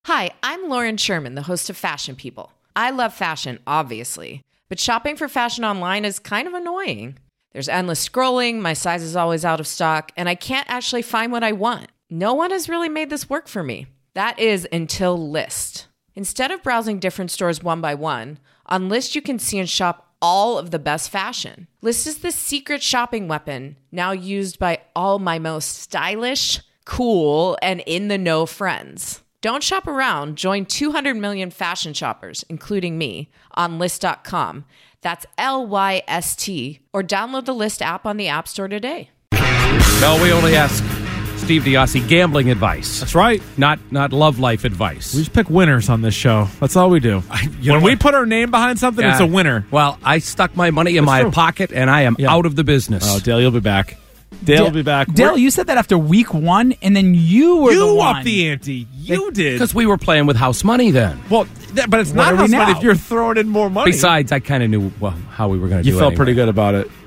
Hi, I'm Lauren Sherman, the host of Fashion People. I love fashion, obviously, but shopping for fashion online is kind of annoying. There's endless scrolling, my size is always out of stock, and I can't actually find what I want. No one has really made this work for me. That is until Lyst. Instead of browsing different stores one by one, on Lyst you can see and shop all of the best fashion. Lyst is the secret shopping weapon, now used by all my most stylish, cool, and in-the-know friends. Don't shop around. Join 200 million fashion shoppers, including me, on Lyst.com. That's Lyst, or download the Lyst app on the App Store today. No, we only ask Steve Diassi gambling advice. That's right. Not love life advice. We just pick winners on this show. That's all we do. When we put our name behind something, it's a winner. Well, I stuck my money in my pocket, and I am out of the business. Oh, Dale, you'll be back. Dale will be back. Dale, you said that after week one, and then you were the one. You upped the ante. You did. Because we were playing with house money then. Well, but it's not house money if you're throwing in more money. Besides, I kind of knew how we were going to do it. You felt pretty good about it.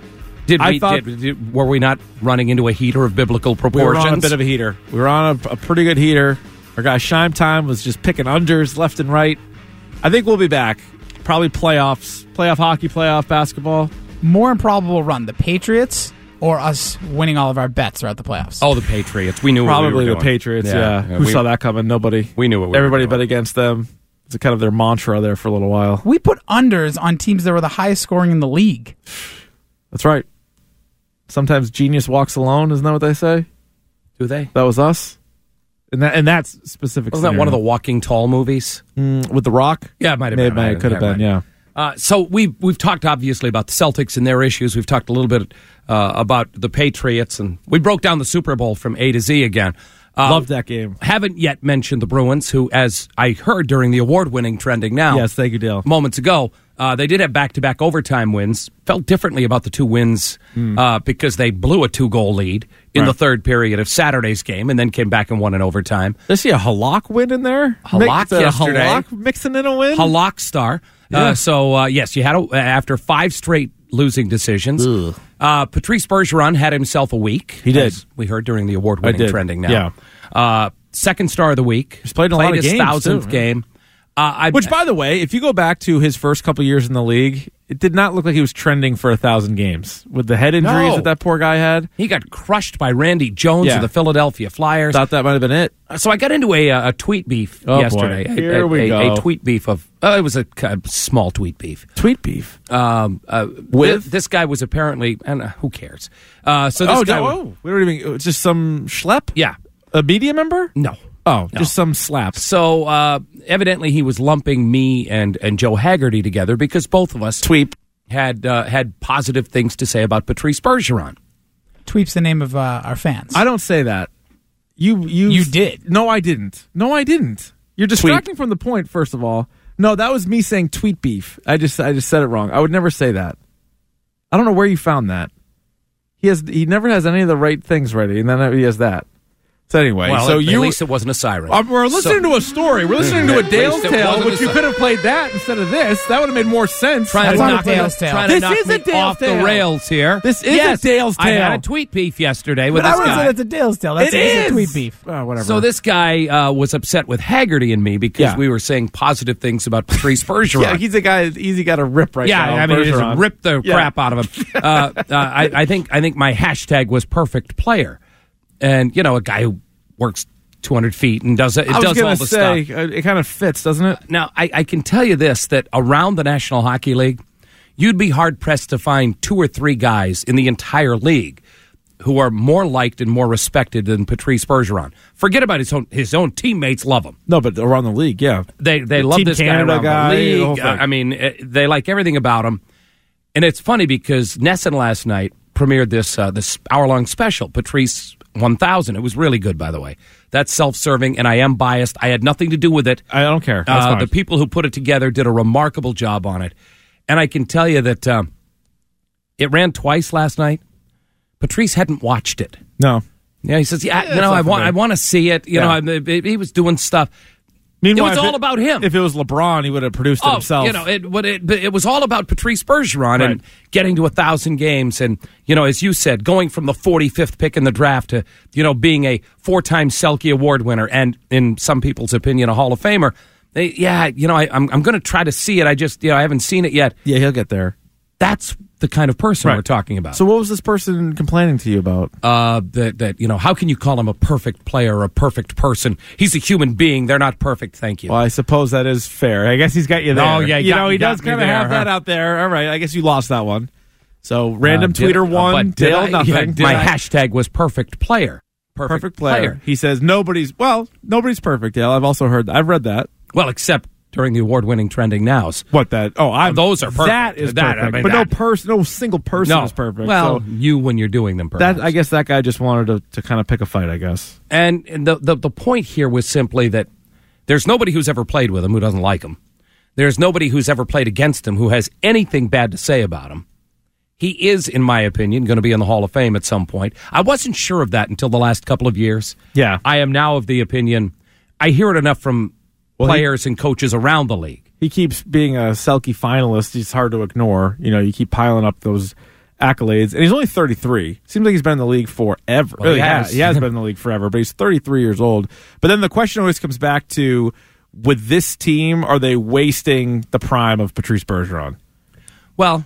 Were we not running into a heater of biblical proportions? We were on a bit of a heater. We were on a pretty good heater. Our guy Shime Time was just picking unders left and right. I think we'll be back. Probably playoffs. Playoff hockey, playoff basketball. More improbable run, the Patriots or us winning all of our bets throughout the playoffs? Oh, the Patriots. We knew what we were doing. Probably the Patriots, yeah. Who saw that coming? Nobody. We knew what we Everybody were doing. bet against them. It's kind of their mantra there for a little while. We put unders on teams that were the highest scoring in the league. That's right. Sometimes genius walks alone, isn't that what they say? Do they? That was us? And that's specific. Wasn't that one of the Walking Tall movies? With The Rock? Yeah, it might have been. It could have been, yeah. So we've talked obviously about the Celtics and their issues. We've talked a little bit about the Patriots, and we broke down the Super Bowl from A to Z again. Loved that game. Haven't yet mentioned the Bruins, who, as I heard during the award-winning Trending Now, yes, thank you, Dale, moments ago, they did have back-to-back overtime wins. Felt differently about the two wins because they blew a 2-goal lead in the third period of Saturday's game and then came back and won in overtime. Did I see a Halak win in there? Halak yesterday. Halak mixing in a win? Halak star. Yeah. Yes, you had after 5 straight losing decisions. Patrice Bergeron had himself a week. He did. As we heard during the award-winning Trending Now. Yeah. Second star of the week. He's played a lot of his games, 1,000th game. Which, by the way, if you go back to his first couple years in the league, it did not look like he was trending for 1,000 games. With the head injuries that poor guy had. He got crushed by Randy Jones of the Philadelphia Flyers. Thought that might have been it. So I got into a tweet beef yesterday. Boy. Here we go. A tweet beef of... it was a small tweet beef. Tweet beef? With? This guy was apparently... who cares? So this guy... we don't even... It's just some schlep? Yeah. A media member? No. Oh, no. Just some slaps. So evidently he was lumping me and Joe Haggerty together because both of us had positive things to say about Patrice Bergeron. Tweep's the name of our fans. I don't say that. You did. No, I didn't. You're distracting from the point, first of all. No, that was me saying tweet beef. I just said it wrong. I would never say that. I don't know where you found that. He never has any of the right things ready, and then he has that. So anyway, at least it wasn't a siren. We're listening to a story. We're listening to a Dale's Tale, which you could have played that instead of this. That would have made more sense. Trying to knock me off the rails here. This is a Dale's Tale. I had a tweet beef yesterday with this guy. But I would say it's a Dale's Tale. That's a tweet beef. Oh, whatever. So this guy was upset with Haggerty and me because we were saying positive things about Patrice Bergeron. Yeah, he's a guy easy got to rip now. Yeah, I mean, just rip the crap out of him. I think my hashtag was perfect player. And, a guy who works 200 feet and does all the stuff. It kind of fits, doesn't it? Now, I can tell you this, that around the National Hockey League, you'd be hard-pressed to find 2 or 3 guys in the entire league who are more liked and more respected than Patrice Bergeron. Forget about his own teammates love him. No, but around the league, yeah. They love this Canada guy around the league. They like everything about him. And it's funny because Nesson last night premiered this hour-long special, Patrice 1000. It was really good, by the way. That's self-serving, and I am biased. I had nothing to do with it. I don't care. The people who put it together did a remarkable job on it. And I can tell you that it ran twice last night. Patrice hadn't watched it. No. Yeah, he says, I want to see it. He was doing stuff. Meanwhile, it was all about him. If it was LeBron, he would have produced it himself. It was all about Patrice Bergeron and getting to 1,000 games. And, as you said, going from the 45th pick in the draft to, being a 4-time Selke Award winner and, in some people's opinion, a Hall of Famer. I'm going to try to see it. I just, I haven't seen it yet. Yeah, he'll get there. That's the kind of person we're talking about. So what was this person complaining to you about? How can you call him a perfect player or a perfect person? He's a human being. They're not perfect, thank you. Well, I suppose that is fair. I guess he's got you there. Oh, yeah. He does kind of have that out there. All right, I guess you lost that one. So, random tweeter one, Dale nothing. My hashtag was perfect player. Perfect player. He says nobody's perfect, Dale. I've also heard that. I've read that. Well, except during the award-winning Trending Nows. What that? Those are perfect. That is perfect. But no single person is perfect. Well, you when you're doing them perfect. I guess that guy just wanted to kind of pick a fight, I guess. And the point here was simply that there's nobody who's ever played with him who doesn't like him. There's nobody who's ever played against him who has anything bad to say about him. He is, in my opinion, going to be in the Hall of Fame at some point. I wasn't sure of that until the last couple of years. Yeah. I am now of the opinion, I hear it enough from players and coaches around the league. He keeps being a Selke finalist. He's hard to ignore. You keep piling up those accolades. And he's only 33. Seems like he's been in the league forever. Well, he has. He has been in the league forever, but he's 33 years old. But then the question always comes back to, with this team, are they wasting the prime of Patrice Bergeron? Well,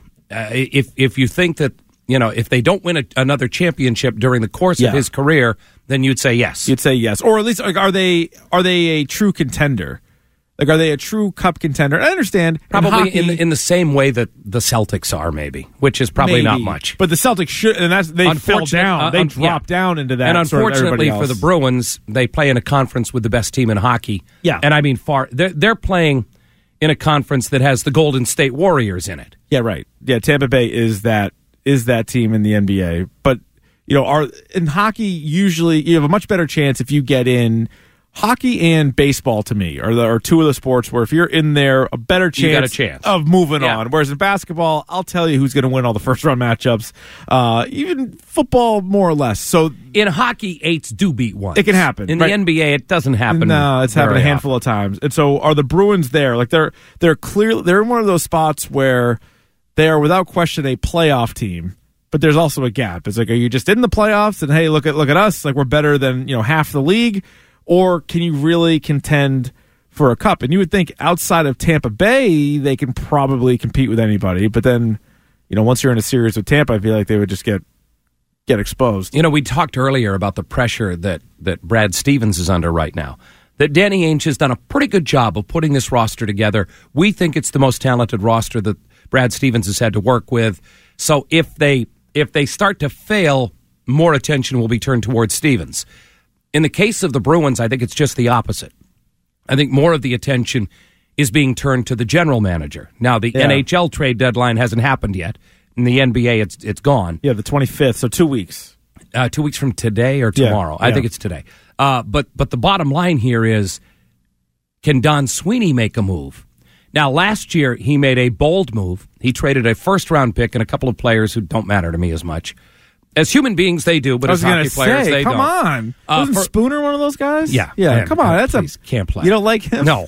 if you think that, if they don't win another championship during the course of his career, then you'd say yes. You'd say yes. Or at least, are they a true contender? Are they a true cup contender? I understand. Probably in the same way that the Celtics are, maybe, which is probably not much. But the Celtics should, and they fell down. They dropped down into that. And unfortunately for the Bruins, they play in a conference with the best team in hockey. Yeah. And I mean, they're playing in a conference that has the Golden State Warriors in it. Yeah, right. Yeah, Tampa Bay is that team in the NBA. But, in hockey, usually you have a much better chance if you get in. Hockey and baseball, to me, are two of the sports where if you're in there, a better chance, you got a chance of moving on. Whereas in basketball, I'll tell you who's going to win all the first-round matchups. Even football, more or less. So in hockey, 8s do beat 1s. It can happen. In the NBA, it doesn't happen. No, it's happened a handful of times. And so are the Bruins there? Like they're clearly in one of those spots where they are without question a playoff team. But there's also a gap. It's like, are you just in the playoffs and hey, look at us, like we're better than half the league? Or can you really contend for a cup? And you would think outside of Tampa Bay, they can probably compete with anybody. But then, once you're in a series with Tampa, I feel like they would just get exposed. We talked earlier about the pressure that Brad Stevens is under right now. That Danny Ainge has done a pretty good job of putting this roster together. We think it's the most talented roster that Brad Stevens has had to work with. So if they start to fail, more attention will be turned towards Stevens. In the case of the Bruins, I think it's just the opposite. I think more of the attention is being turned to the general manager. Now, the NHL trade deadline hasn't happened yet. In the NBA, it's gone. Yeah, the 25th, so 2 weeks. 2 weeks from today or tomorrow. I think it's today. But the bottom line here is, can Don Sweeney make a move? Now, last year, he made a bold move. He traded a first-round pick and a couple of players who don't matter to me as much. As human beings, they do, but as hockey players, they don't. Come on. Wasn't Spooner one of those guys? Yeah. Yeah, come on. Can't play. You don't like him? No.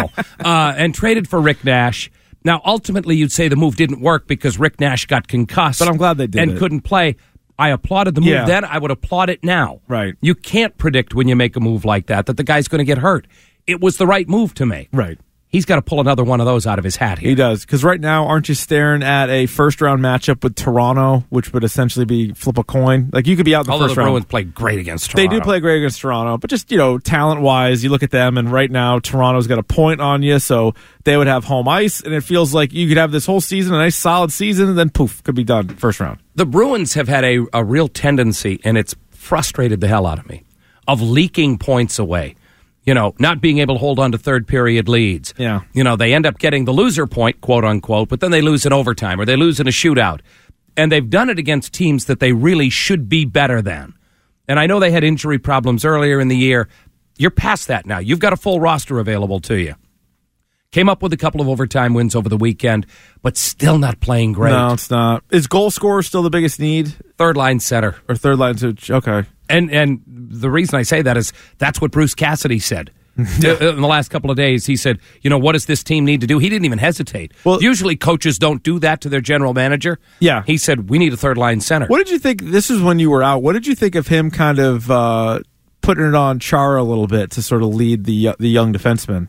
And traded for Rick Nash. Now, ultimately, you'd say the move didn't work because Rick Nash got concussed. But I'm glad they did and couldn't play. I applauded the move then. I would applaud it now. Right. You can't predict when you make a move like that the guy's going to get hurt. It was the right move to make. Right. He's got to pull another one of those out of his hat here. He does, because right now, aren't you staring at a first-round matchup with Toronto, which would essentially be flip a coin? Like, you could be out in the first round. Although the Bruins play great against Toronto. They do play great against Toronto, but just, talent-wise, you look at them, and right now, Toronto's got a point on you, so they would have home ice, and it feels like you could have this whole season, a nice solid season, and then poof, could be done first round. The Bruins have had a real tendency, and it's frustrated the hell out of me, of leaking points away. Not being able to hold on to third-period leads. Yeah. They end up getting the loser point, quote-unquote, but then they lose in overtime or they lose in a shootout. And they've done it against teams that they really should be better than. And I know they had injury problems earlier in the year. You're past that now. You've got a full roster available to you. Came up with a couple of overtime wins over the weekend, but still not playing great. No, it's not. Is goal scorer still the biggest need? Third-line center. Or third-line, okay. And the reason I say that is that's what Bruce Cassidy said in the last couple of days. He said, what does this team need to do? He didn't even hesitate. Well, usually coaches don't do that to their general manager. Yeah. He said, we need a third-line center. What did you think? This is when you were out. What did you think of him kind of putting it on Chara a little bit to sort of lead the young defenseman?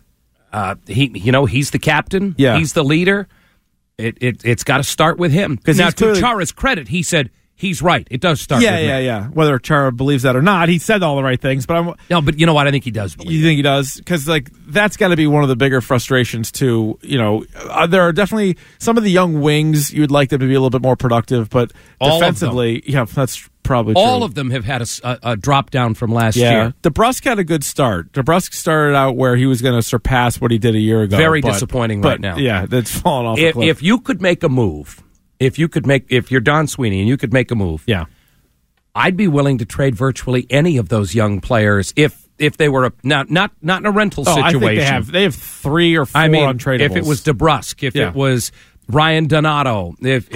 He's the captain. Yeah. He's the leader. It's got to start with him. Now, to Chara's credit, he said he's right. It does start with him. Yeah. Whether Chara believes that or not, he said all the right things. But but you know what? I think he does believe. You think he does? Because that's got to be one of the bigger frustrations too. There are definitely some of the young wings you would like them to be a little bit more productive, but defensively, that's probably true. All of them have had a drop down from last year. DeBrusk had a good start. DeBrusk started out where he was going to surpass what he did a year ago. Very disappointing right now. Yeah, that's fallen off a cliff. If you could make a move, if you're Don Sweeney and you could make a move, I'd be willing to trade virtually any of those young players if they were not in a rental situation. I think they have 3 or 4 untradables. If it was DeBrusk, if it was Ryan Donato,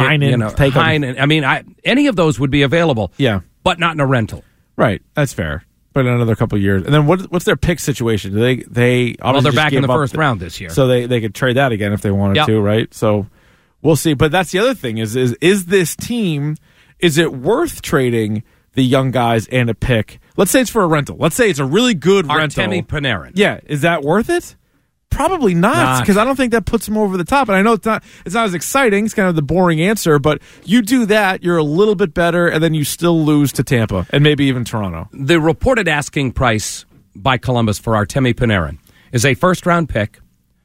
Heinen, any of those would be available. Yeah, but not in a rental. Right, that's fair. But in another couple of years, and then what's their pick situation? Do they they're back in the first round this year, so they could trade that again if they wanted to, right? So we'll see. But that's the other thing is this team, is it worth trading the young guys and a pick? Let's say it's for a rental. Let's say it's a really good rental. Artemi Panarin. Yeah, is that worth it? Probably not, because I don't think that puts him over the top. And I know it's not as exciting. It's kind of the boring answer, but you do that, you're a little bit better, and then you still lose to Tampa and maybe even Toronto. The reported asking price by Columbus for Artemi Panarin is a first-round pick,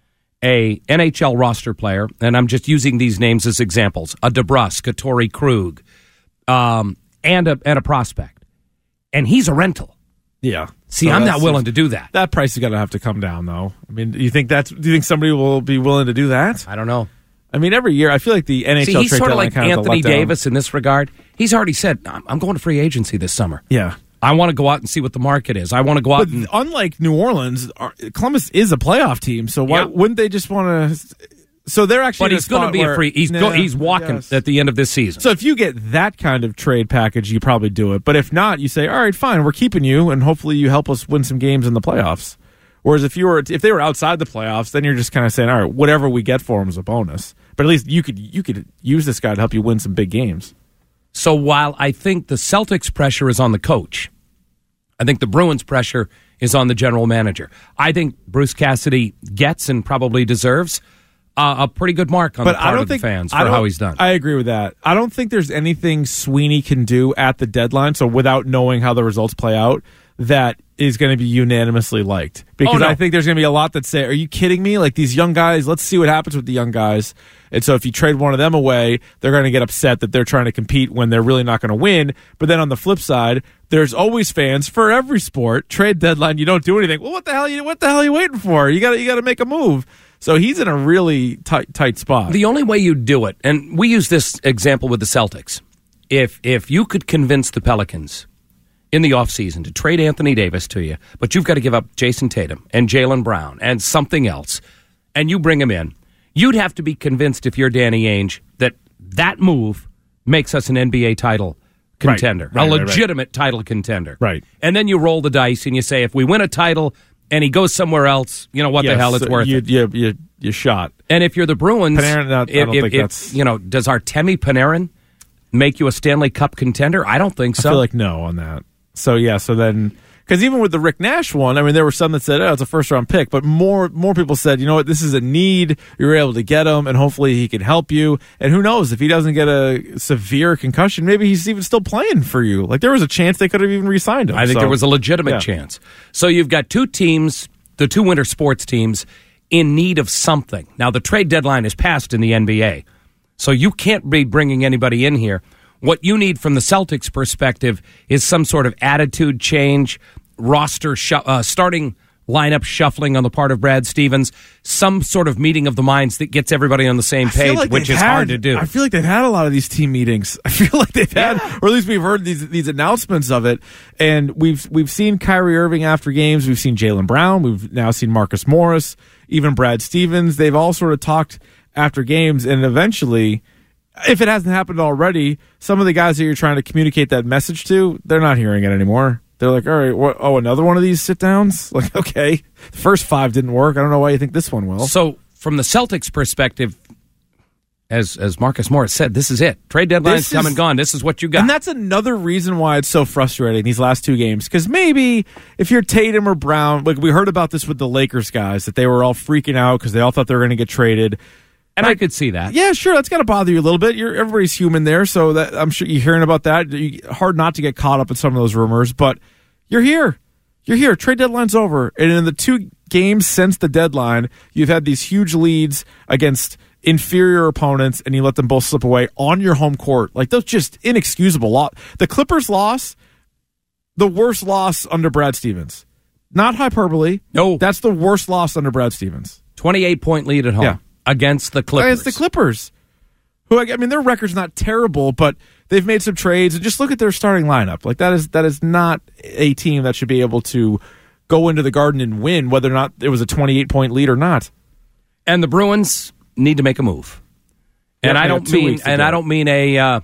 a NHL roster player, and I'm just using these names as examples, a DeBrusk, a Torrey Krug, and a prospect. And he's a rental. Yeah. See, I'm not willing to do that. That price is going to have to come down, though. I mean, do you think somebody will be willing to do that? I don't know. I mean, every year, I feel like the NHL he's trade sort of like Anthony Davis in this regard. He's already said, I'm going to free agency this summer. Yeah. I want to go out and see what the market is. I want to go out and... Unlike New Orleans, Columbus is a playoff team, so why wouldn't they just want to... So they're actually... But he's going to be a free... He's walking at the end of this season. So if you get that kind of trade package, you probably do it. But if not, you say, all right, fine, we're keeping you, and hopefully you help us win some games in the playoffs. Whereas if they were outside the playoffs, then you're just kind of saying, all right, whatever we get for him is a bonus. But at least you could use this guy to help you win some big games. So while I think the Celtics' pressure is on the coach, I think the Bruins' pressure is on the general manager. I think Bruce Cassidy gets and probably deserves a pretty good mark on the part of the fans for how he's done. I agree with that. I don't think there's anything Sweeney can do at the deadline, so without knowing how the results play out, that is going to be unanimously liked. Because I think there's going to be a lot that say, are you kidding me? Like these young guys, let's see what happens with the young guys. And so if you trade one of them away, they're going to get upset that they're trying to compete when they're really not going to win. But then on the flip side, there's always fans for every sport. Trade deadline, you don't do anything. Well, what the hell are you waiting for? You got to make a move. So he's in a really tight spot. The only way you do it, and we use this example with the Celtics, if you could convince the Pelicans in the offseason to trade Anthony Davis to you, but you've got to give up Jason Tatum and Jaylen Brown and something else, and you bring him in, you'd have to be convinced if you're Danny Ainge that move makes us an NBA title contender, a legitimate title contender. Right. And then you roll the dice and you say, if we win a title and he goes somewhere else, you know what the hell, it's worth it. You shot. And if you're the Bruins, Panarin, I don't think that's... does Artemi Panarin make you a Stanley Cup contender? I don't think so. I feel like no on that. So then, because even with the Rick Nash one, I mean, there were some that said, it's a first-round pick, but more people said, you know what, this is a need, you're able to get him, and hopefully he can help you, and who knows, if he doesn't get a severe concussion, maybe he's even still playing for you. Like, there was a chance they could have even re-signed him. I think there was a legitimate chance. So you've got two teams, the two winter sports teams, in need of something. Now, the trade deadline is passed in the NBA, so you can't be bringing anybody in here. What you need from the Celtics' perspective is some sort of attitude change, roster starting lineup shuffling on the part of Brad Stevens, some sort of meeting of the minds that gets everybody on the same page, which is hard to do. I feel like they've had a lot of these team meetings. I feel like they've had, or at least we've heard these announcements of it, and we've seen Kyrie Irving after games, we've seen Jaylen Brown, we've now seen Marcus Morris, even Brad Stevens. They've all sort of talked after games, and eventually, if it hasn't happened already, some of the guys that you're trying to communicate that message to, they're not hearing it anymore. They're like, all right, another one of these sit-downs? Like, okay, the first 5 didn't work. I don't know why you think this one will. So, from the Celtics' perspective, as Marcus Morris said, this is it. Trade deadline's come and gone. This is what you got. And that's another reason why it's so frustrating, these last 2 games. Because maybe if you're Tatum or Brown, like we heard about this with the Lakers guys, that they were all freaking out because they all thought they were going to get traded. And I could see that. Yeah, sure. That's got to bother you a little bit. Everybody's human there, so that I'm sure you're hearing about that. Hard not to get caught up in some of those rumors, but you're here. You're here. Trade deadline's over. And in the 2 games since the deadline, you've had these huge leads against inferior opponents, and you let them both slip away on your home court. Like, those just inexcusable. The Clippers loss, the worst loss under Brad Stevens. Not hyperbole. No. That's the worst loss under Brad Stevens. 28-point lead at home. Yeah. Against the Clippers. Against the Clippers. Who, I mean, their record's not terrible, but they've made some trades. And just look at their starting lineup. Like, that is not a team that should be able to go into the Garden and win, whether or not it was a 28-point lead or not. And the Bruins need to make a move. And I don't mean a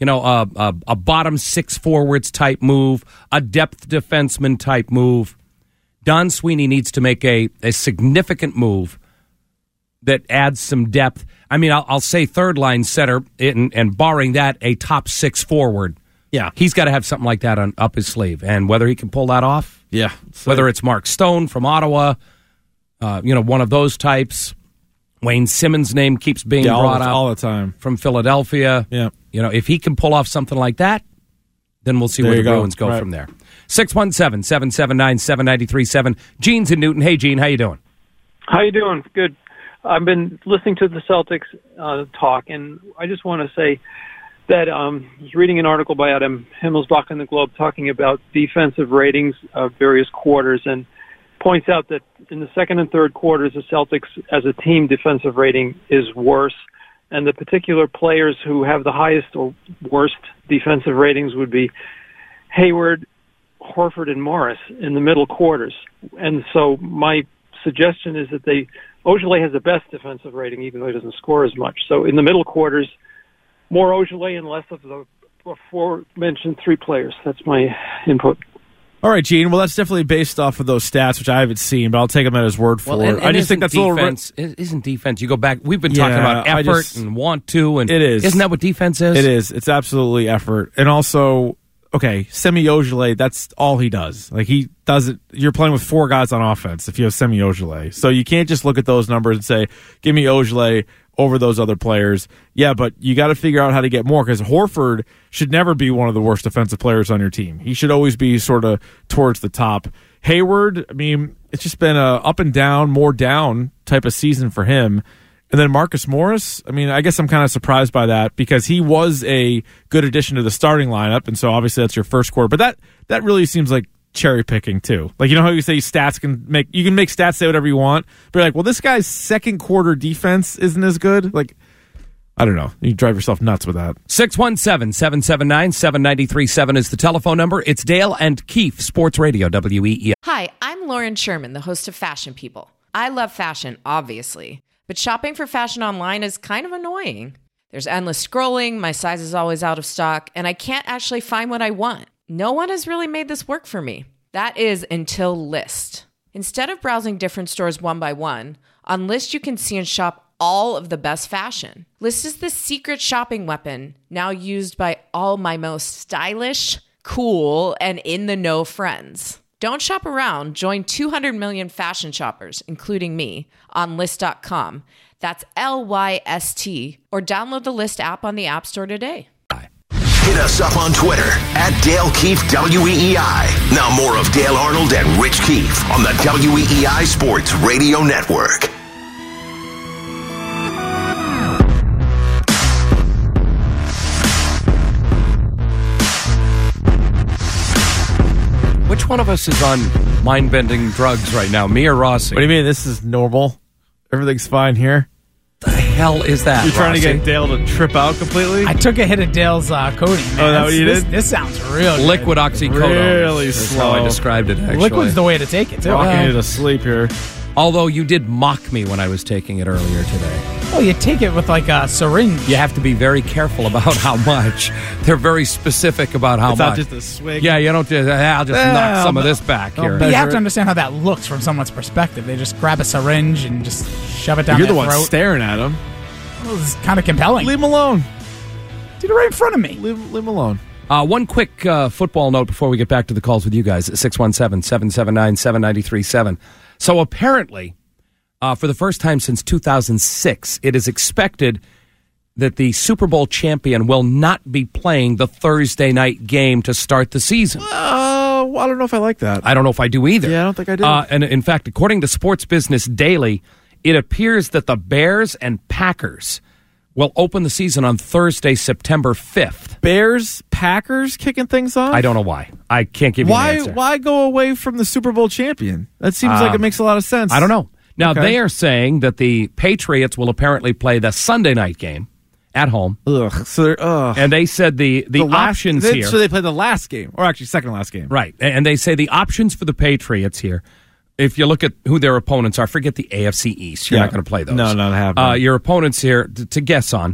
bottom 6 forwards type move, a depth defenseman type move. Don Sweeney needs to make a significant move that adds some depth. I mean, I'll say third-line center, and barring that, a top 6 forward. Yeah. He's got to have something like that up his sleeve. And whether he can pull that off, yeah, whether it's Mark Stone from Ottawa, one of those types. Wayne Simmons' name keeps being brought up all the time from Philadelphia. Yeah. If he can pull off something like that, then we'll see where the Bruins go from there. 617-779-7937. Gene's in Newton. Hey, Gene, how you doing? How you doing? Good. I've been listening to the Celtics talk, and I just want to say that I was reading an article by Adam Himmelsbach in the Globe talking about defensive ratings of various quarters, and points out that in the second and third quarters, the Celtics as a team defensive rating is worse, and the particular players who have the highest or worst defensive ratings would be Hayward, Horford, and Morris in the middle quarters. And so my suggestion is that Ojeleye has the best defensive rating, even though he doesn't score as much. So in the middle quarters, more Ojeleye and less of the aforementioned 3 players. That's my input. All right, Gene. Well, that's definitely based off of those stats, which I haven't seen, but I'll take him at his word for it. I just think that's defense. A little... Isn't defense? You go back. We've been talking about effort and want to, and it is. Isn't that what defense is? It is. It's absolutely effort, and also, okay, Semi Ojeleye. That's all he does. Like, he does it. You're playing with 4 guys on offense if you have Semi Ojeleye, so you can't just look at those numbers and say, "Give me Ojeleye over those other players." Yeah, but you got to figure out how to get more, because Horford should never be one of the worst defensive players on your team. He should always be sort of towards the top. Hayward, I mean, it's just been a up and down, more down type of season for him. And then Marcus Morris, I mean, I guess I'm kind of surprised by that, because he was a good addition to the starting lineup, and so obviously that's your first quarter. But that really seems like cherry picking too. Like, you know how you say you can make stats say whatever you want, but you're like, well, this guy's second quarter defense isn't as good. Like, I don't know. You drive yourself nuts with that. 617-779-7937 is the telephone number. It's Dale and Keefe, Sports Radio, WEEI. Hi, I'm Lauren Sherman, the host of Fashion People. I love fashion, obviously, but shopping for fashion online is kind of annoying. There's endless scrolling, my size is always out of stock, and I can't actually find what I want. No one has really made this work for me. That is until Lyst. Instead of browsing different stores one by one, on Lyst you can see and shop all of the best fashion. Lyst is the secret shopping weapon now used by all my most stylish, cool, and in-the-know friends. Don't shop around. Join 200 million fashion shoppers, including me, on Lyst.com. That's Lyst, or download the Lyst app on the App Store today. Hit us up on Twitter at Dale Keefe WEEI. Now more of Dale Arnold and Rich Keefe on the WEEI Sports Radio Network. Which one of us is on mind-bending drugs right now, me or Rossi? What do you mean? This is normal. Everything's fine here. The hell is that? You're trying Rossi? to get Dale to trip out completely? I took a hit of Dale's codeine. Man. Oh, is that what you did? This sounds real good. Liquid oxycodone. Really That's slow. how I described it, actually. Liquid's the way to take it, too. Rocking you to sleep here. Although you did mock me when I was taking it earlier today. Oh, you take it with like a syringe. You have to be very careful about how much. They're very specific about how It's much. not just a swig. Yeah, you don't just, I'll just knock some of this back here. But you have measure to it. understand how that looks from someone's perspective. They just grab a syringe and just shove it down You're their the one throat. staring at him. Well, it's kind of compelling. Leave him alone. Did it right in front of me. Leave him alone. One quick football note before we get back to the calls with you guys at 617-779-7937. So apparently, for the first time since 2006, it is expected that the Super Bowl champion will not be playing the Thursday night game to start the season. Well, I don't know if I like that. I don't know if I do either. Yeah, I don't think I do. And in fact, according to Sports Business Daily, it appears that the Bears and Packers will open the season on Thursday, September 5th. Bears, Packers kicking things off? I don't know why. I can't give you an answer. Why go away from the Super Bowl champion? That seems like it makes a lot of sense. I don't know. Now, Okay. they are saying that the Patriots will apparently play the Sunday night game at home. Ugh. So they're, And they said the options here. So they play the last game, or actually second to last game. Right. And they say the options for the Patriots here, if you look at who their opponents are, forget the AFC East. You're Yeah. not going to play those. No, not happening. Your opponents here, to guess on,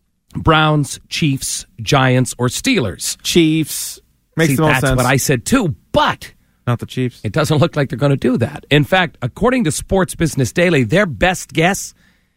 Browns, Chiefs, Giants, or Steelers. Chiefs. Makes See, the most that's sense. what I said too, but Not the Chiefs. it doesn't look like they're going to do that. In fact, according to Sports Business Daily, their best guess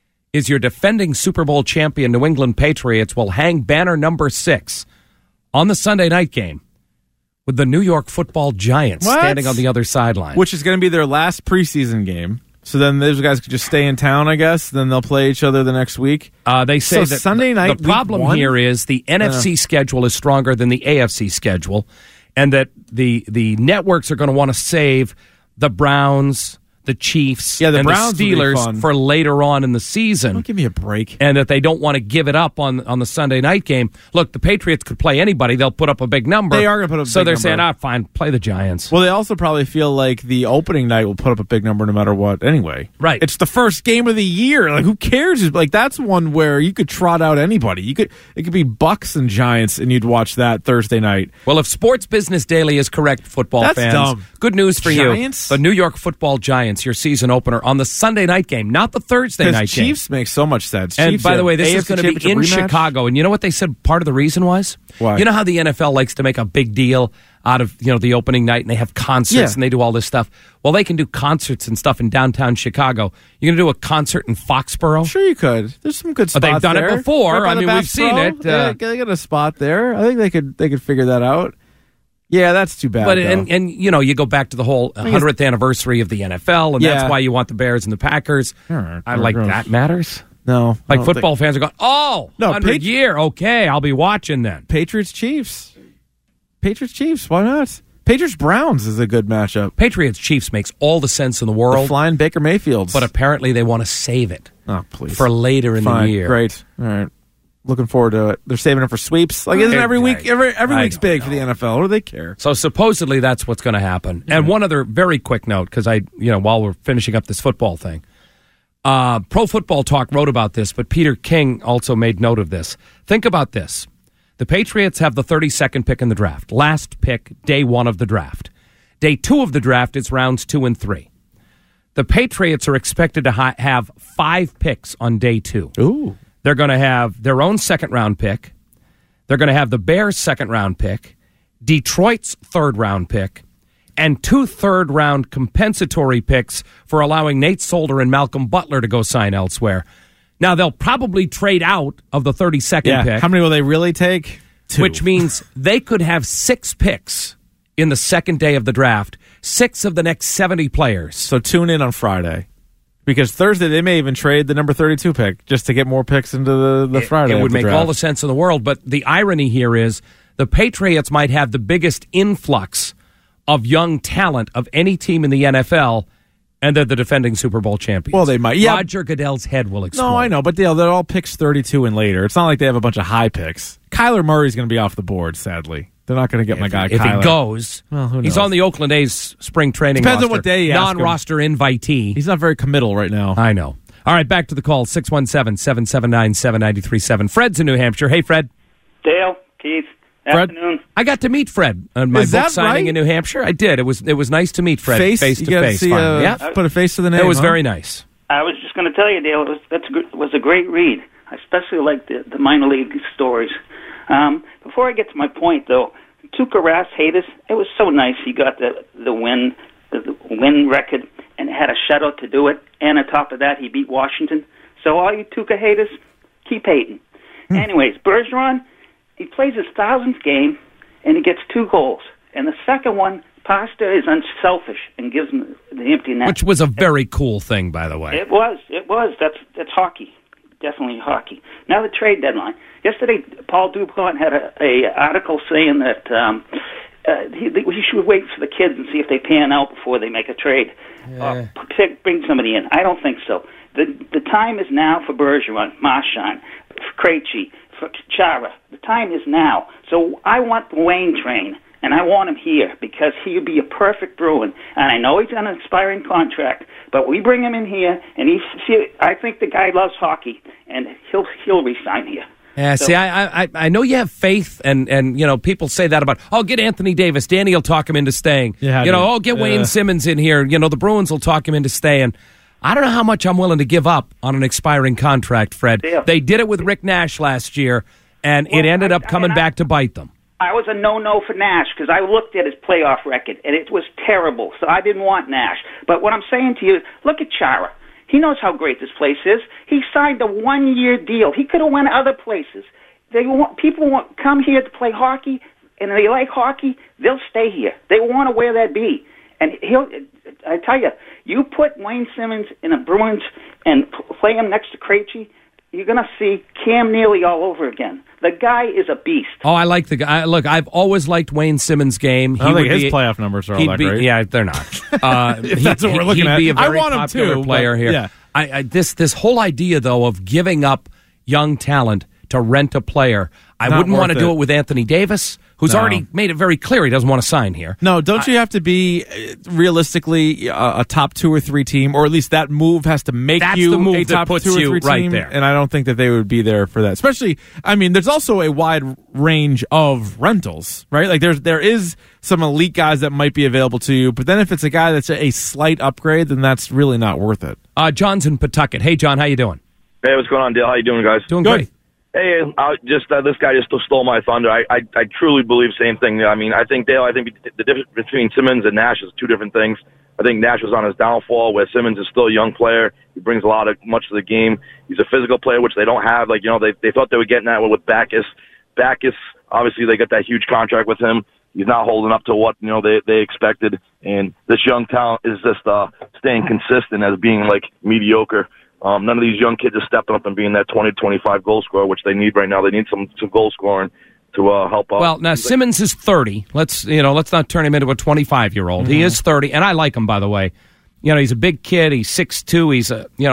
is your defending Super Bowl champion New England Patriots will hang banner number 6 on the Sunday night game with the New York Football Giants What? standing on the other sideline. Which is going to be their last preseason game. So then those guys could just stay in town, I guess. Then they'll play each other the next week. They say So that Sunday night, the problem week one? here is the NFC schedule is stronger than the AFC schedule, and that the networks are going to want to save the Browns, the Chiefs, Yeah, the and Browns the will be Steelers fun. for later on in the season. Don't give me a break. And that they don't want to give it up on the Sunday night game. Look, the Patriots could play anybody; they'll put up a big number. They are going to put up a so big they're number. saying, fine, play the Giants. Well, they also probably feel like the opening night will put up a big number no matter what anyway. Right. It's the first game of the year. Like, who cares? Like, that's one where you could trot out anybody. It could be Bucks and Giants, and you'd watch that Thursday night. Well, if Sports Business Daily is correct, football That's fans, dumb. good news for Giants? you. The New York Football Giants, your season opener on the Sunday night game, not the Thursday Because night game. Chiefs make so much sense. And Chiefs by the have way, this is AFC going to be in championship rematch. Chicago. And you know what they said part of the reason was? Why? You know how the NFL likes to make a big deal out of the opening night, and they have concerts Yeah. and they do all this stuff. Well, they can do concerts and stuff in downtown Chicago. You're going to do a concert in Foxborough? Sure, you could. There's some good spots they've done it there. before. Right by I the mean, Bass we've seen Pro. it. They got a spot there. I think they could figure that out. Yeah, that's too bad. But though. and you go back to the whole 100th anniversary of the NFL, and that's Yeah. why you want the Bears and the Packers. Sure, I like gross. that matters. no, I Like don't football fans are going, No, 100 year, okay, I'll be watching then. Patriots Chiefs. Why not? Patriots Browns is a good matchup. Patriots Chiefs makes all the sense in the The world, flying Baker Mayfields. but apparently they want to save it oh, please. for later in Fine, the year. Great. All right. Looking forward to it. They're saving it for sweeps. Like, isn't every week every I week's don't big for the NFL? What do they care? So supposedly that's what's going to happen. And one other very quick note, because while we're finishing up this football thing, Pro Football Talk wrote about this, but Peter King also made note of this. Think about this. The Patriots have the 32nd pick in the draft. Last pick, day 1 of the draft. Day 2 of the draft is rounds 2 and 3. The Patriots are expected to have 5 picks on day 2. Ooh. They're going to have their own second-round pick. They're going to have the Bears' second-round pick, Detroit's third-round pick, and 2 third-round compensatory picks for allowing Nate Solder and Malcolm Butler to go sign elsewhere. Now, they'll probably trade out of the 32nd pick. How many will they really take? 2. Which means they could have 6 picks in the second day of the draft, 6 of the next 70 players. So tune in on Friday. Because Thursday they may even trade the number 32 pick just to get more picks into the Friday. It would of the make draft. all the sense in the world. But the irony here is the Patriots might have the biggest influx of young talent of any team in the NFL, and they're the defending Super Bowl champions. Well, they might. Yeah. Roger Goodell's head will explode. No, I know, but they're all picks 32 and later. It's not like they have a bunch of high picks. Kyler Murray's going to be off the board, sadly. They're not going to get my guy If Kyler. he goes, Well, who he's knows? on the Oakland A's spring training Depends on roster. what day you ask him. Non-roster invitee. He's not very committal right now. I know. All right, back to the call, 617-779-7937. Fred's in New Hampshire. Hey, Fred. Dale, Keith, Fred? afternoon. I got to meet Fred at my Is book that signing right? in New Hampshire. I did. It was nice to meet Fred face You to gotta face. see, finally. Yeah, put a face to the name. it was huh? very nice. I was just going to tell you, Dale, it was a great read. I especially like the minor league stories. Before I get to my point, though, Tuukka Rask haters, it was so nice he got the win record and had a shutout to do it, and on top of that, he beat Washington. So all you Tuukka haters, keep hating. Anyways, Bergeron, he plays his 1000th game, and he gets 2 goals. And the second one, Pasta is unselfish and gives him the empty net. Which was a very cool thing, by the way. It was. That's hockey. Definitely hockey. Now the trade deadline. Yesterday, Paul Dupont had a article saying that he should wait for the kids and see if they pan out before they make a trade. Bring somebody in. I don't think so. The time is now for Bergeron, Marchand, for Krejci, for Chara. The time is now. So I want the Wayne train, and I want him here because he'll be a perfect Bruin. And I know he's on an expiring contract, but we bring him in here, and I think the guy loves hockey, and he'll resign here. Yeah, so, see, I know you have faith, and people say that about, get Anthony Davis. Danny will talk him into staying. Yeah, get Wayne Simmons in here. The Bruins will talk him into staying. I don't know how much I'm willing to give up on an expiring contract, Fred. Yeah. They did it with Rick Nash last year, and it ended up coming back to bite them. I was a no-no for Nash because I looked at his playoff record, and it was terrible, so I didn't want Nash. But what I'm saying to you is, look at Chara. He knows how great this place is. He signed a 1-year deal. He could have went other places. People come here to play hockey, and they like hockey, they'll stay here. They want to wear that B. And I tell you, you put Wayne Simmons in a Bruins and play him next to Krejci, you're going to see Cam Neely all over again. The guy is a beast. Oh, I like the guy. Look, I've always liked Wayne Simmons' game. I don't think his playoff numbers are all that great. Yeah, they're not. If that's what we're looking at. He'd be a very I want popular him too, player here. Yeah. This whole idea, though, of giving up young talent to rent a player, I wouldn't want to do it with Anthony Davis, who's already made it very clear he doesn't want to sign here. No, don't you have to be realistically a top 2 or 3 team, or at least that move has to make you the move a top that puts 2 or 3 you team, right there. And I don't think that they would be there for that. Especially, there's also a wide range of rentals, right? Like there is some elite guys that might be available to you, but then if it's a guy that's a slight upgrade, then that's really not worth it. John's in Pawtucket. Hey, John, how you doing? Hey, what's going on, Dale? How you doing, guys? Doing great. Hey, this guy just stole my thunder. I truly believe the same thing. I think, Dale, the difference between Simmons and Nash is 2 different things. I think Nash was on his downfall, where Simmons is still a young player. He brings much to the game. He's a physical player, which they don't have. They thought they were getting that with Backus. Backus, obviously, they got that huge contract with him. He's not holding up to what they expected. And this young talent is just staying consistent as being mediocre. None of these young kids are stepping up and being that 20 to 25 goal scorer, which they need right now. They need some goal scoring to help out. Well, now Simmons is 30. Let's not turn him into a 25-year-old. Mm-hmm. He is 30, and I like him, by the way. He's a big kid. He's 6'2". He's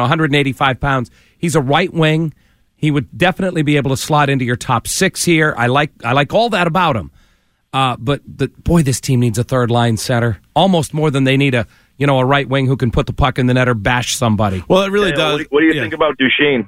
185 pounds. He's a right wing. He would definitely be able to slot into your top 6 here. I like all that about him. But boy, this team needs a third line center almost more than they need a right wing who can put the puck in the net or bash somebody. Well, it really does. What do you think about Duchesne?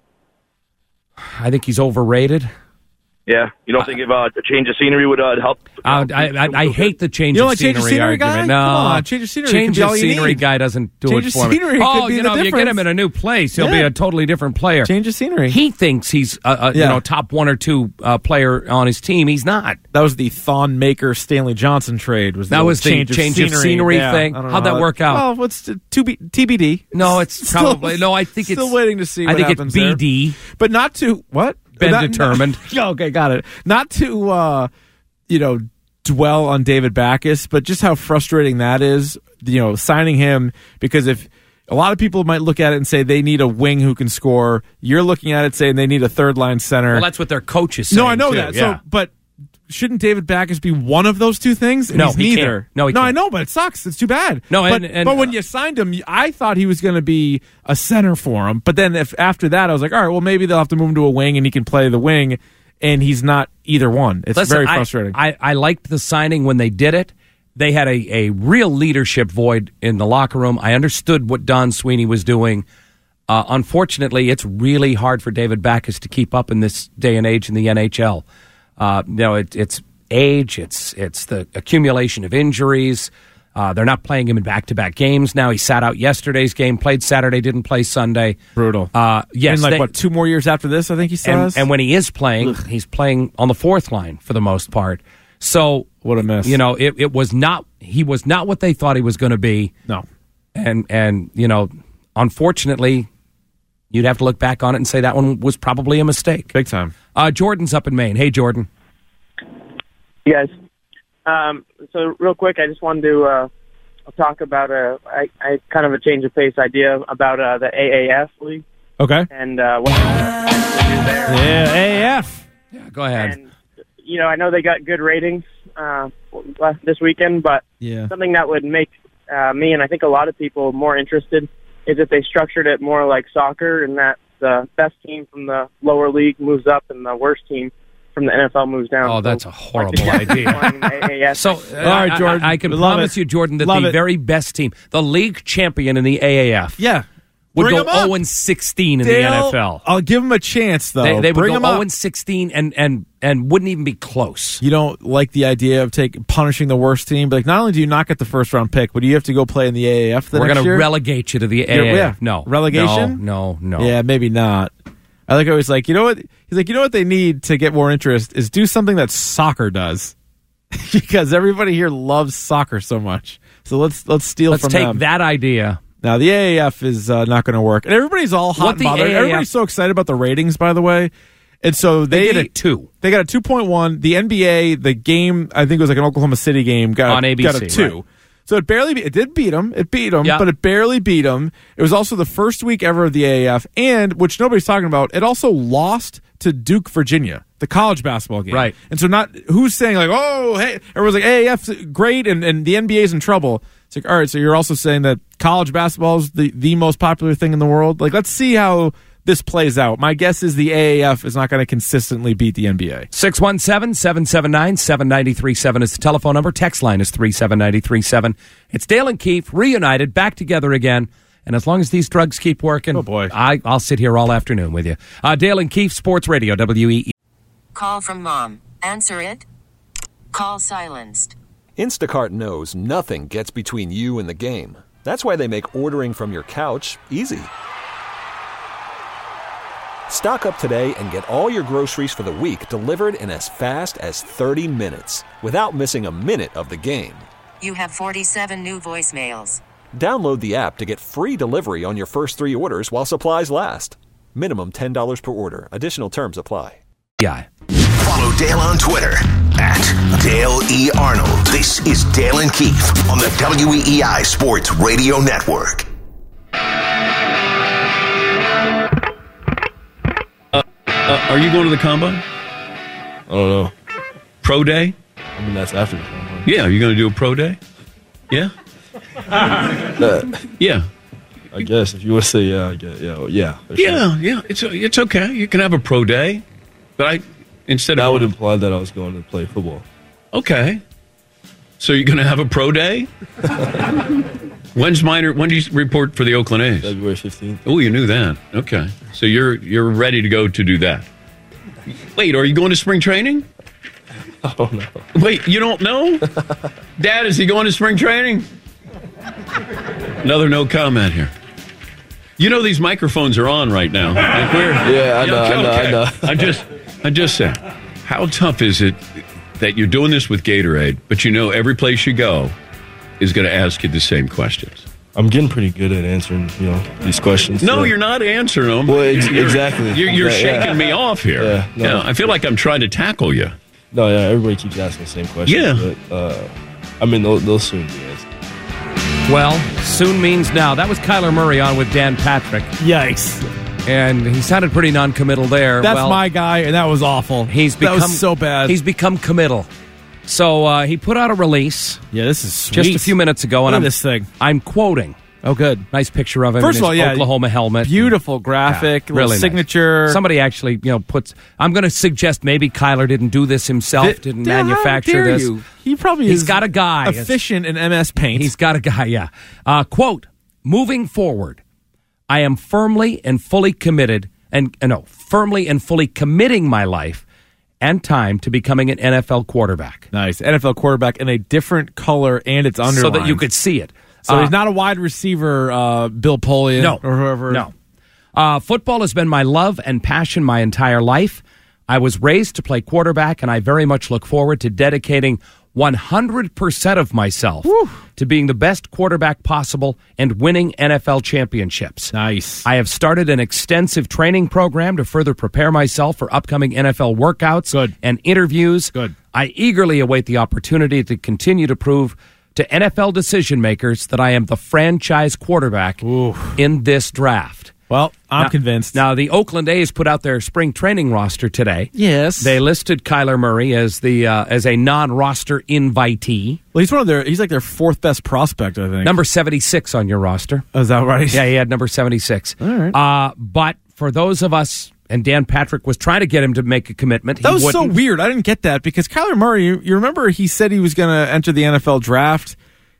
I think he's overrated. Yeah, you don't think if a change of scenery would help? I hate the change of scenery argument. Guy? No, come on, change of scenery. Change of scenery guy doesn't do it for me. You get him in a new place, he'll be a totally different player. Change of scenery. He thinks he's a top 1 or 2 player on his team. He's not. That was the Thon Maker Stanley Johnson trade. That was the change of scenery thing. How'd that work out? Well, what's TBD? No, it's probably no. I think it's still waiting to see. I think it's BD, but not to what. Been determined. Okay, got it. Not to dwell on David Backus, but just how frustrating that is. Signing him, because if a lot of people might look at it and say they need a wing who can score, you're looking at it saying they need a third line center. Well, that's what their coach is saying. No, I know too. that. Yeah. So, but shouldn't David Backus be one of those 2 things? And no, he's neither. Can't. No, he can't. I know, but it sucks. It's too bad. No, but when you signed him, I thought he was going to be a center for him. But then after that, I was like, all right, well, maybe they'll have to move him to a wing and he can play the wing. And he's not either one. It's very frustrating. I liked the signing when they did it. They had a real leadership void in the locker room. I understood what Don Sweeney was doing. Unfortunately, it's really hard for David Backus to keep up in this day and age in the NHL. It's age, it's the accumulation of injuries. They're not playing him in back-to-back games now. He sat out yesterday's game, played Saturday, didn't play Sunday. Brutal. Yes. And 2 more years after this, I think he says? And when he is playing, he's playing on the fourth line for the most part. So, what a miss. It was not, he was not what they thought he was going to be. No. And unfortunately, you'd have to look back on it and say that one was probably a mistake. Big time. Jordan's up in Maine. Hey, Jordan. You guys. So real quick, I just wanted to talk about I kind of a change of pace idea about the AAF league. Okay. And what do there. Yeah, AAF. Yeah, go ahead. And, I know they got good ratings this weekend, but something that would make me and I think a lot of people more interested is if they structured it more like soccer, and that the best team from the lower league moves up and the worst team from the NFL moves down. Oh, that's a horrible idea. So, all right, Jordan. I can promise you, Jordan, that the very best team, the league champion in the AAF, would go 0-16 in the NFL. I'll give them a chance, though. They would go 0-16 and wouldn't even be close. You don't like the idea of punishing the worst team, but not only do you not get the first-round pick, but you have to go play in the AAF We're going to relegate you to the AAF. Yeah. No. Relegation? No. Yeah, maybe not. I like how he's like, you know what? He's like, you know what they need to get more interest is do something that soccer does, because everybody here loves soccer so much. So let's steal from them. Let's take that idea. Now the AAF is not going to work, and everybody's all hot and bothered. Everybody's so excited about the ratings, by the way. And so they get a 2. They got a 2.1. The NBA, the game, I think it was like an Oklahoma City game, got a 2. Right. So it did beat them. It beat them, but it barely beat them. It was also the first week ever of the AAF, and which nobody's talking about, it also lost to Duke, Virginia, the college basketball game. Right. And so who's saying like, oh, hey, everyone's like, AAF's great, and the NBA's in trouble. It's like, all right, so you're also saying that college basketball is the most popular thing in the world? Like, let's see how this plays out. My guess is the AAF is not going to consistently beat the NBA. 617-779-7937 is the telephone number. Text line is 37937. It's Dale and Keefe reunited, back together again. And as long as these drugs keep working, oh boy, I'll sit here all afternoon with you. Dale and Keefe, Sports Radio, WEE. Call from mom. Answer it. Call silenced. Instacart knows nothing gets between you and the game. That's why they make ordering from your couch easy. Stock up today and get all your groceries for the week delivered in as fast as 30 minutes without missing a minute of the game. You have 47 new voicemails. Download the app to get free delivery on your first 3 orders while supplies last. Minimum $10 per order. Additional terms apply. Yeah. Follow Dale on Twitter @Dale E. Arnold. This is Dale and Keefe on the WEEI Sports Radio Network. Are you going to the Combine? I don't know. Pro Day? I mean, that's after the Combine. Yeah, are you going to do a Pro Day? Yeah? Yeah. I guess if you want to say yeah, I guess, yeah. Yeah. It's okay. You can have a Pro Day, but that would imply that I was going to play football. Okay. So you're going to have a Pro Day? When do you report for the Oakland A's? February 15th. Oh, you knew that. Okay. So you're ready to go to do that. Wait, are you going to spring training? I don't know. Wait, you don't know? Dad, is he going to spring training? Another no comment here. You know these microphones are on right now. I know. I'm just saying, how tough is it that you're doing this with Gatorade, but you know every place you go is going to ask you the same questions? I'm getting pretty good at answering, these questions. No, you're not answering them. Well, exactly. You're shaking me off here. Yeah, no. I feel like I'm trying to tackle you. No, yeah, everybody keeps asking the same questions. Yeah. But, they'll soon be answered. Well, soon means now. That was Kyler Murray on with Dan Patrick. Yikes. And he sounded pretty non-committal there. That's my guy, and that was awful. That was so bad. He's become committal. So he put out a release. Yeah, this is sweet. Just a few minutes ago. Look at this thing. I'm quoting. Oh, good. Nice picture of him First in of all, his Oklahoma helmet. Beautiful graphic, really signature. Nice. Somebody actually, puts. I'm going to suggest maybe Kyler didn't do this himself, didn't manufacture this. He's got a guy. Efficient in MS Paint. He's got a guy, yeah. Quote, moving forward, I am firmly and fully committed, firmly and fully committing my life and time to becoming an NFL quarterback. Nice. NFL quarterback in a different color, and it's underlined. So that you could see it. So he's not a wide receiver, Bill Polian or whoever. No. Football has been my love and passion my entire life. I was raised to play quarterback, and I very much look forward to dedicating 100% of myself to being the best quarterback possible and winning NFL championships. Nice. I have started an extensive training program to further prepare myself for upcoming NFL workouts and interviews. Good. I eagerly await the opportunity to continue to prove to NFL decision makers that I am the franchise quarterback in this draft. Well, I'm convinced. Now, the Oakland A's put out their spring training roster today. Yes. They listed Kyler Murray as a non-roster invitee. Well, he's like their fourth best prospect, I think. Number 76 on your roster. Oh, is that right? Yeah, he had number 76. All right. But for those of us, and Dan Patrick was trying to get him to make a commitment. That was so weird. I didn't get that because Kyler Murray, you remember he said he was going to enter the NFL draft.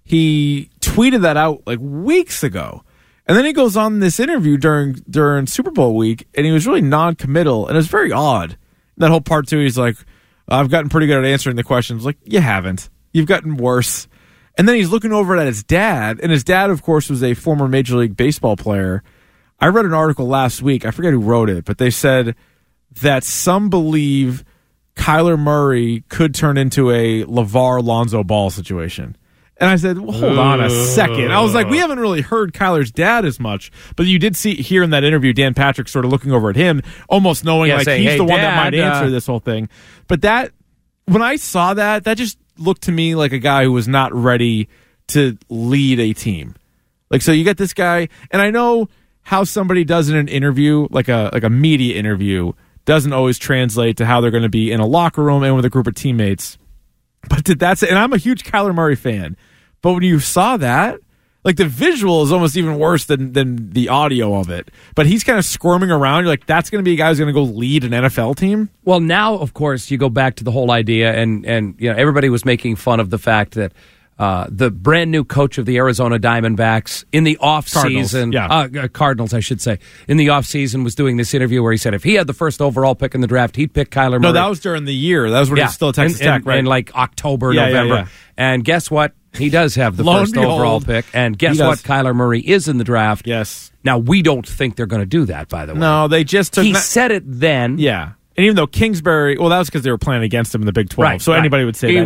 He tweeted that out like weeks ago. And then he goes on this interview during Super Bowl week, and he was really non-committal, and it was very odd. That whole part, too, he's like, I've gotten pretty good at answering the questions. Like, you haven't. You've gotten worse. And then he's looking over at his dad, and his dad, of course, was a former Major League Baseball player. I read an article last week. I forget who wrote it, but they said that some believe Kyler Murray could turn into a LeVar Lonzo Ball situation. And I said, well, hold on a second. I was like, we haven't really heard Kyler's dad as much, but you did see here in that interview, Dan Patrick sort of looking over at him, almost knowing saying, he's the one that Dad, might answer this whole thing. But that, when I saw that just looked to me like a guy who was not ready to lead a team. Like, so you get this guy, and I know how somebody does in an interview, like a media interview, doesn't always translate to how they're going to be in a locker room and with a group of teammates. But did that say, and I'm a huge Kyler Murray fan, but when you saw that, like the visual is almost even worse than the audio of it. But he's kind of squirming around. You're like, that's going to be a guy who's going to go lead an NFL team? Well, now, of course, you go back to the whole idea, and you know everybody was making fun of the fact that the brand new coach of the Arizona Diamondbacks in the offseason, Cardinals, I should say, in the offseason was doing this interview where he said if he had the first overall pick in the draft, he'd pick Kyler Murray. No, that was during the year. That was when he was still at Texas Tech, right? In like October, November. Yeah. And guess what? He does have the first overall pick. And guess what? Kyler Murray is in the draft. Yes. Now, we don't think they're going to do that, by the way. No, they just took... He said it then. Yeah. And even though Kingsbury, well, that was because they were playing against him in the Big 12. So anybody would say that.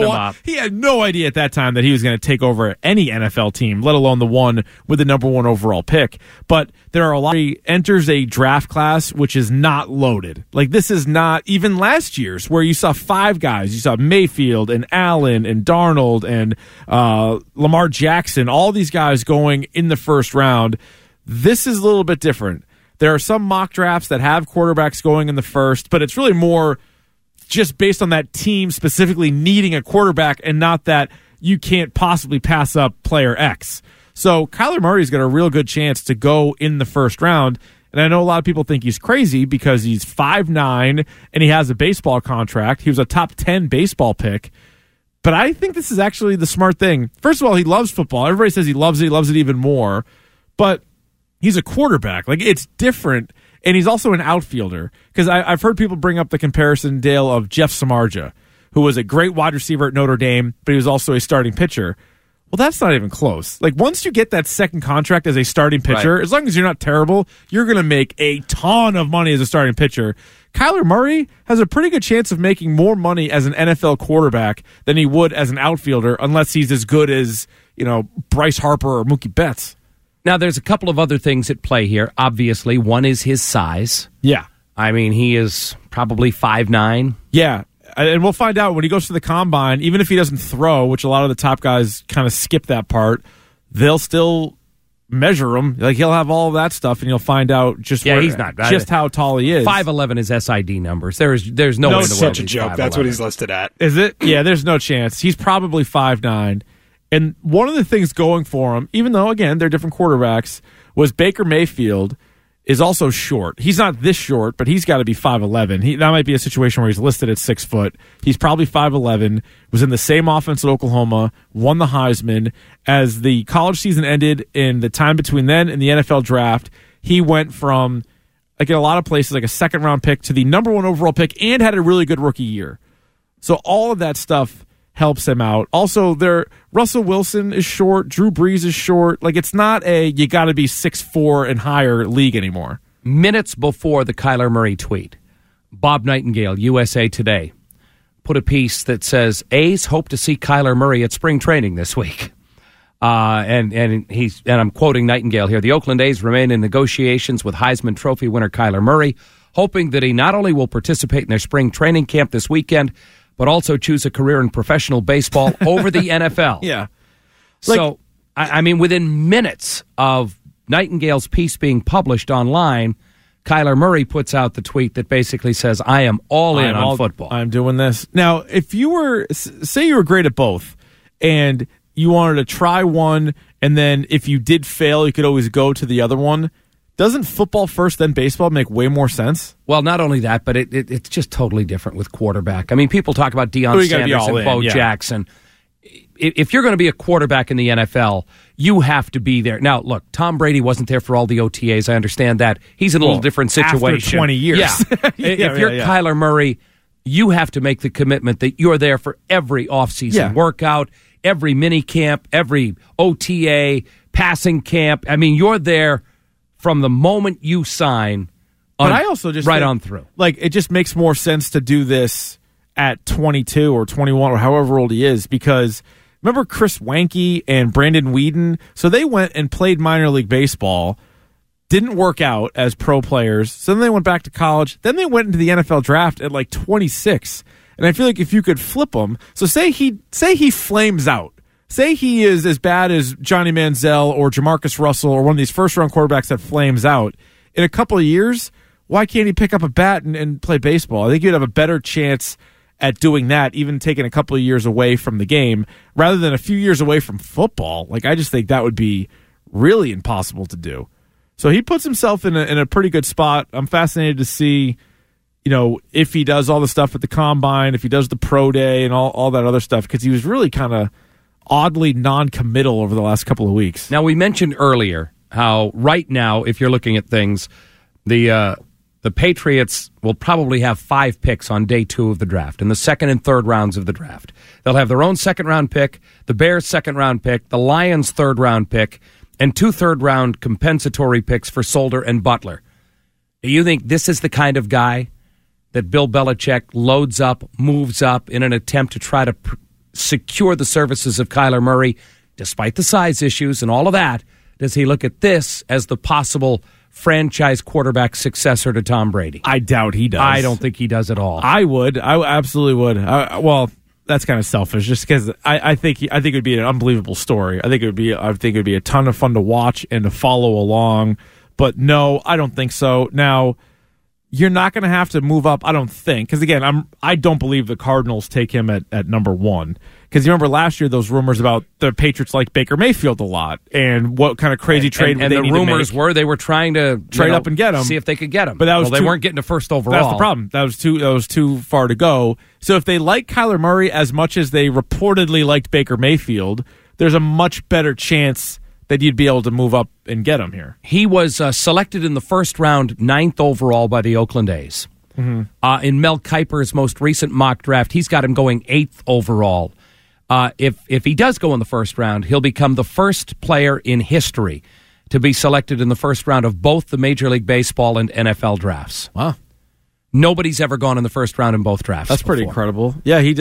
He had no idea at that time that he was going to take over any NFL team, let alone the one with the number one overall pick. But there are a lot. He enters a draft class which is not loaded. Like, this is not even last year's where you saw five guys. You saw Mayfield and Allen and Darnold and Lamar Jackson, all these guys going in the first round. This is a little bit different. There are some mock drafts that have quarterbacks going in the first, but it's really more just based on that team specifically needing a quarterback and not that you can't possibly pass up player X. So Kyler Murray's got a real good chance to go in the first round. And I know a lot of people think he's crazy because he's 5'9" and he has a baseball contract. He was a top 10 baseball pick. But I think this is actually the smart thing. First of all, he loves football. Everybody says he loves it even more. But he's a quarterback. Like, it's different. And he's also an outfielder. Because I've heard people bring up the comparison, Dale, of Jeff Samardzija, who was a great wide receiver at Notre Dame, but he was also a starting pitcher. Well, that's not even close. Like, once you get that second contract as a starting pitcher, as long as you're not terrible, you're going to make a ton of money as a starting pitcher. Kyler Murray has a pretty good chance of making more money as an NFL quarterback than he would as an outfielder, unless he's as good as, Bryce Harper or Mookie Betts. Now, there's a couple of other things at play here. Obviously, one is his size. Yeah. I mean, he is probably 5'9". Yeah. And we'll find out when he goes to the combine, even if he doesn't throw, which a lot of the top guys kind of skip that part, they'll still measure him. Like, he'll have all of that stuff, and you'll find out just he's not just how tall he is. 5'11" is SID numbers. There's no way in the world. Such a joke. 5'11". That's what he's listed at. Is it? Yeah, there's no chance. He's probably 5'9". And one of the things going for him, even though, again, they're different quarterbacks, was Baker Mayfield is also short. He's not this short, but he's got to be 5'11". That might be a situation where he's listed at 6 foot. He's probably 5'11", was in the same offense at Oklahoma, won the Heisman. As the college season ended, in the time between then and the NFL draft, he went from like in a lot of places, like a second-round pick to the number 1 overall pick and had a really good rookie year. So all of that stuff helps him out. Also, Russell Wilson is short. Drew Brees is short. Like, it's not you got to be 6'4" and higher league anymore. Minutes before the Kyler Murray tweet, Bob Nightingale, USA Today, put a piece that says, A's hope to see Kyler Murray at spring training this week. And I'm quoting Nightingale here. The Oakland A's remain in negotiations with Heisman Trophy winner Kyler Murray, hoping that he not only will participate in their spring training camp this weekend, but also choose a career in professional baseball over the NFL. Yeah. So, I mean, within minutes of Nightingale's piece being published online, Kyler Murray puts out the tweet that basically says, I am all in on football. I'm doing this. Now, if you were, say you were great at both, and you wanted to try one, and then if you did fail, you could always go to the other one. Doesn't football first, then baseball make way more sense? Well, not only that, but it's just totally different with quarterback. I mean, people talk about Deion Sanders and Bo Jackson. If you're going to be a quarterback in the NFL, you have to be there. Now, look, Tom Brady wasn't there for all the OTAs. I understand that. He's in a little different situation. After 20 years. Yeah. If you're Kyler Murray, you have to make the commitment that you're there for every offseason workout, every mini camp, every OTA, passing camp. I mean, you're there from the moment you sign but I also just right on through. Like, it just makes more sense to do this at 22 or 21 or however old he is, because remember Chris Wanke and Brandon Whedon? So they went and played minor league baseball, didn't work out as pro players, so then they went back to college, then they went into the NFL draft at like 26. And I feel like if you could flip them, so say he flames out. Say he is as bad as Johnny Manziel or Jamarcus Russell or one of these first-round quarterbacks that flames out. In a couple of years, why can't he pick up a bat and play baseball? I think you'd have a better chance at doing that, even taking a couple of years away from the game, rather than a few years away from football. Like, I just think that would be really impossible to do. So he puts himself in a pretty good spot. I'm fascinated to see, if he does all the stuff at the Combine, if he does the Pro Day and all that other stuff, because he was really kind of oddly non-committal over the last couple of weeks. Now, we mentioned earlier how right now, if you're looking at things, the Patriots will probably have 5 picks on day 2 of the draft, in the second and third rounds of the draft. They'll have their own second-round pick, the Bears' second-round pick, the Lions' third-round pick, and 2 third-round compensatory picks for Solder and Butler. Do you think this is the kind of guy that Bill Belichick loads up, moves up in an attempt to try to secure the services of Kyler Murray, despite the size issues and all of that? Does he look at this as the possible franchise quarterback successor to Tom Brady? I doubt he does. I don't think he does at all. I would. I absolutely would. Well, that's kind of selfish, just because I think it would be an unbelievable story. I think it would be a ton of fun to watch and to follow along. But no, I don't think so. Now, you're not going to have to move up, I don't think, because again, I don't believe the Cardinals take him at number 1. Because you remember last year those rumors about the Patriots like Baker Mayfield a lot, and what kind of crazy trade would they need to make. And the rumors were they were trying to trade up and get him, see if they could get him. But they weren't getting a first overall. That's the problem. That was too far to go. So if they like Kyler Murray as much as they reportedly liked Baker Mayfield, there's a much better chance that you'd be able to move up and get him here. He was selected in the first round, 9th overall by the Oakland A's. Mm-hmm. In Mel Kiper's most recent mock draft, he's got him going 8th overall. If he does go in the first round, he'll become the first player in history to be selected in the first round of both the Major League Baseball and NFL drafts. Wow. Nobody's ever gone in the first round in both drafts. That's pretty incredible. Yeah, he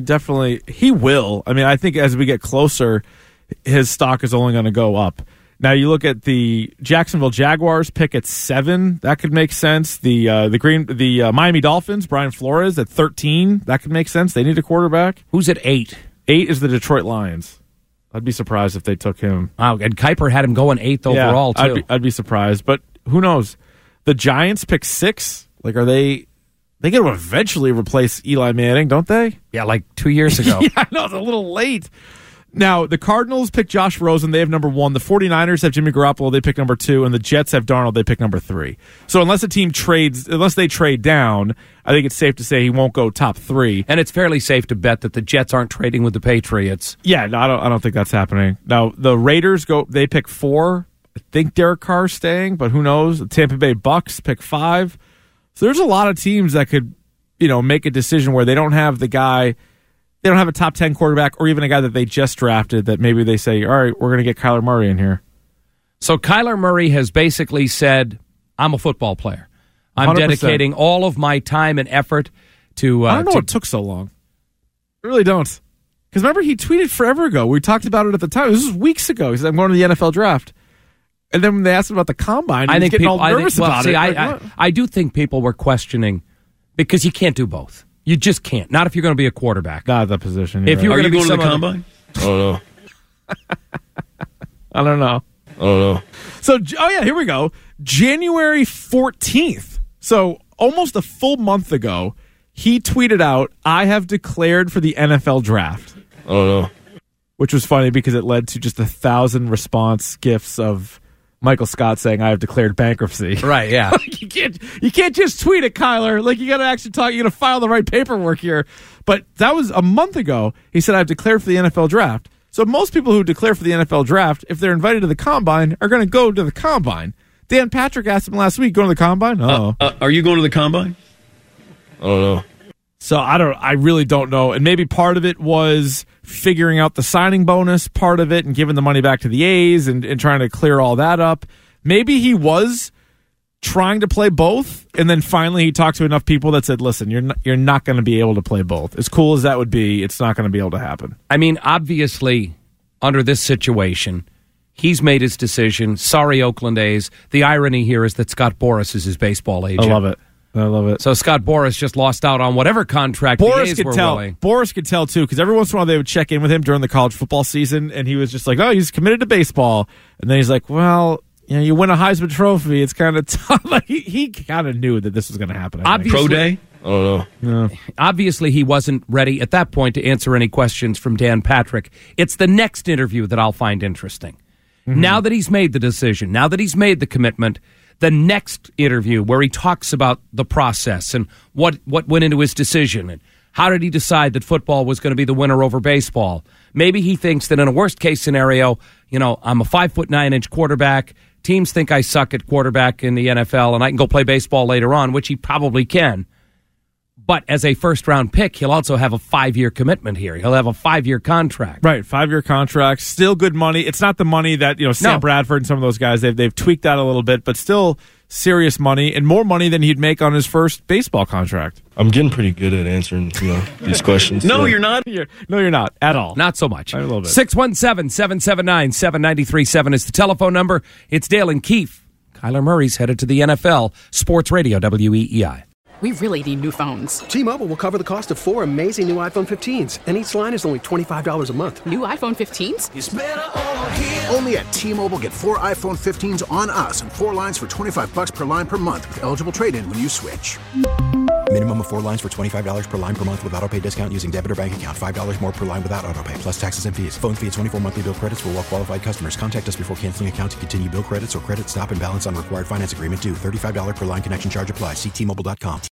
will. I mean, I think as we get closer, his stock is only going to go up. Now you look at the Jacksonville Jaguars pick at 7, that could make sense. The Miami Dolphins, Brian Flores at 13, that could make sense. They need a quarterback. Who's at 8? 8 is the Detroit Lions. I'd be surprised if they took him. Wow, and Kiper had him going 8th overall too. I'd be surprised, but who knows? The Giants pick 6. Like, are they going to eventually replace Eli Manning, don't they? Yeah, like 2 years ago. Yeah, I know, it's a little late. Now, the Cardinals pick Josh Rosen. They have number 1. The 49ers have Jimmy Garoppolo. They pick number 2. And the Jets have Darnold. They pick number 3. So unless they trade down, I think it's safe to say he won't go top 3. And it's fairly safe to bet that the Jets aren't trading with the Patriots. Yeah, no, I don't think that's happening. Now, the Raiders they pick 4. I think Derek Carr's staying, but who knows? The Tampa Bay Bucks pick 5. So there's a lot of teams that could, make a decision where they don't have the guy, they don't have a top 10 quarterback or even a guy that they just drafted that maybe they say, all right, we're going to get Kyler Murray in here. So Kyler Murray has basically said, I'm a football player. I'm 100%. Dedicating all of my time and effort to... I don't know what took so long. I really don't. Because remember, he tweeted forever ago. We talked about it at the time. This was weeks ago. He said, I'm going to the NFL draft. And then when they asked him about the combine, he was getting all nervous about it. I do think people were questioning because you can't do both. You just can't. Not if you're going to be a quarterback. Not that position. If you're going to the combine? I don't know. I don't know. So, here we go. January 14th. So almost a full month ago, he tweeted out, I have declared for the NFL draft. I don't know. Which was funny because it led to just 1,000 response gifs of Michael Scott saying, I have declared bankruptcy. Right, yeah. You can't just tweet it, Kyler. Like, you got to actually talk. You got to file the right paperwork here. But that was a month ago. He said, I've declared for the NFL draft. So most people who declare for the NFL draft, if they're invited to the combine, are going to go to the combine. Dan Patrick asked him last week, going to the combine? Are you going to the combine? I don't know. So I really don't know. And maybe part of it was figuring out the signing bonus part of it and giving the money back to the A's and trying to clear all that up. Maybe he was trying to play both, and then finally he talked to enough people that said, listen, you're not going to be able to play both. As cool as that would be, it's not going to be able to happen. I mean, obviously, under this situation, he's made his decision. Sorry, Oakland A's. The irony here is that Scott Boras is his baseball agent. I love it. So Scott Boras just lost out on whatever contract the A's were willing. Boras could tell, too, because every once in a while they would check in with him during the college football season, and he was just like, oh, he's committed to baseball. And then he's like, well, you win a Heisman Trophy. It's kind of tough. Like, he kind of knew that this was going to happen. Pro day? I don't know. Yeah. Obviously, he wasn't ready at that point to answer any questions from Dan Patrick. It's the next interview that I'll find interesting. Mm-hmm. Now that he's made the decision, now that he's made the commitment, the next interview where he talks about the process and what went into his decision and how did he decide that football was going to be the winner over baseball. Maybe he thinks that in a worst-case scenario, I'm a 5'9" quarterback. Teams think I suck at quarterback in the NFL and I can go play baseball later on, which he probably can. But as a first-round pick, he'll also have a 5-year commitment here. He'll have a 5-year contract. Right, 5-year contract, still good money. It's not the money that Sam Bradford and some of those guys, they've tweaked that a little bit, but still serious money and more money than he'd make on his first baseball contract. I'm getting pretty good at answering these questions. No, you're not. No, you're not at all. Not so much. A little bit. 617-779-7937 is the telephone number. It's Dale and Keefe. Kyler Murray's headed to the NFL. Sports Radio, WEEI. We really need new phones. T-Mobile will cover the cost of 4 amazing new iPhone 15s, and each line is only $25 a month. New iPhone 15s? It's better over here. Only at T-Mobile, get 4 iPhone 15s on us and 4 lines for $25 per line per month with eligible trade-in when you switch. Minimum of 4 lines for $25 per line per month with autopay discount using debit or bank account. $5 more per line without autopay, plus taxes and fees. Phone fee at 24 monthly bill credits for well-qualified customers. Contact us before canceling account to continue bill credits or credit stop and balance on required finance agreement due. $35 per line connection charge applies. See T-Mobile.com.